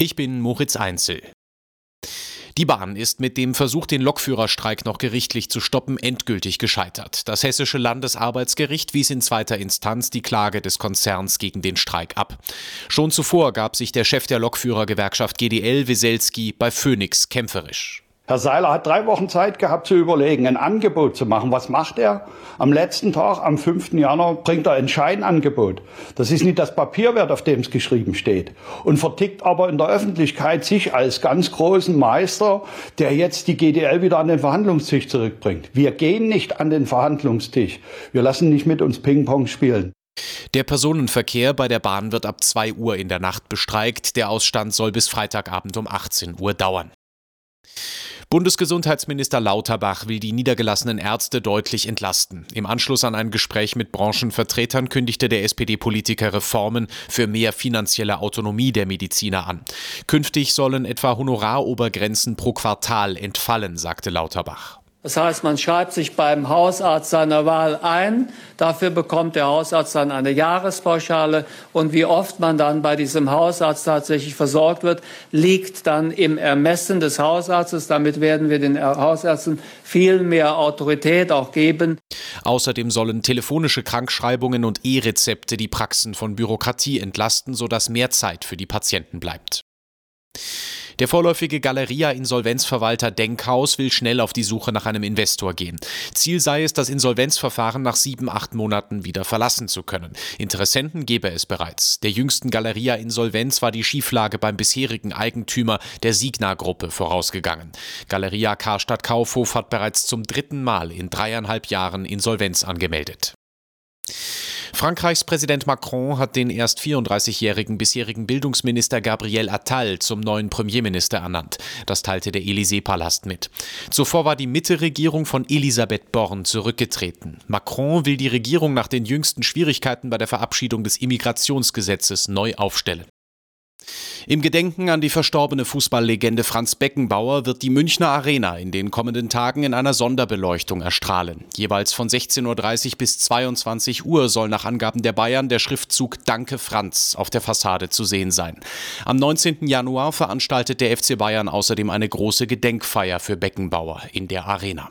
Ich bin Moritz Einzel. Die Bahn ist mit dem Versuch, den Lokführerstreik noch gerichtlich zu stoppen, endgültig gescheitert. Das Hessische Landesarbeitsgericht wies in zweiter Instanz die Klage des Konzerns gegen den Streik ab. Schon zuvor gab sich der Chef der Lokführergewerkschaft GdL, Weselski, bei Phoenix kämpferisch. Herr Seiler hat 3 Wochen Zeit gehabt zu überlegen, ein Angebot zu machen. Was macht er? Am letzten Tag, am 5. Januar, bringt er ein Scheinangebot. Das ist nicht das Papierwert, auf dem es geschrieben steht. Und vertickt aber in der Öffentlichkeit sich als ganz großen Meister, der jetzt die GdL wieder an den Verhandlungstisch zurückbringt. Wir gehen nicht an den Verhandlungstisch. Wir lassen nicht mit uns Ping-Pong spielen. Der Personenverkehr bei der Bahn wird ab 2 Uhr in der Nacht bestreikt. Der Ausstand soll bis Freitagabend um 18 Uhr dauern. Bundesgesundheitsminister Lauterbach will die niedergelassenen Ärzte deutlich entlasten. Im Anschluss an ein Gespräch mit Branchenvertretern kündigte der SPD-Politiker Reformen für mehr finanzielle Autonomie der Mediziner an. Künftig sollen etwa Honorarobergrenzen pro Quartal entfallen, sagte Lauterbach. Das heißt, man schreibt sich beim Hausarzt seiner Wahl ein. Dafür bekommt der Hausarzt dann eine Jahrespauschale. Und wie oft man dann bei diesem Hausarzt tatsächlich versorgt wird, liegt dann im Ermessen des Hausarztes. Damit werden wir den Hausärzten viel mehr Autorität auch geben. Außerdem sollen telefonische Krankschreibungen und E-Rezepte die Praxen von Bürokratie entlasten, sodass mehr Zeit für die Patienten bleibt. Der vorläufige Galeria-Insolvenzverwalter Denkhaus will schnell auf die Suche nach einem Investor gehen. Ziel sei es, das Insolvenzverfahren nach 7-8 Monaten wieder verlassen zu können. Interessenten gebe es bereits. Der jüngsten Galeria-Insolvenz war die Schieflage beim bisherigen Eigentümer der Signa-Gruppe vorausgegangen. Galeria Karstadt Kaufhof hat bereits zum 3. Mal in 3,5 Jahren Insolvenz angemeldet. Frankreichs Präsident Macron hat den erst 34-jährigen bisherigen Bildungsminister Gabriel Attal zum neuen Premierminister ernannt. Das teilte der Élysée-Palast mit. Zuvor war die Mitte-Regierung von Elisabeth Borne zurückgetreten. Macron will die Regierung nach den jüngsten Schwierigkeiten bei der Verabschiedung des Immigrationsgesetzes neu aufstellen. Im Gedenken an die verstorbene Fußballlegende Franz Beckenbauer wird die Münchner Arena in den kommenden Tagen in einer Sonderbeleuchtung erstrahlen. Jeweils von 16:30 Uhr bis 22 Uhr soll nach Angaben der Bayern der Schriftzug Danke Franz auf der Fassade zu sehen sein. Am 19. Januar veranstaltet der FC Bayern außerdem eine große Gedenkfeier für Beckenbauer in der Arena.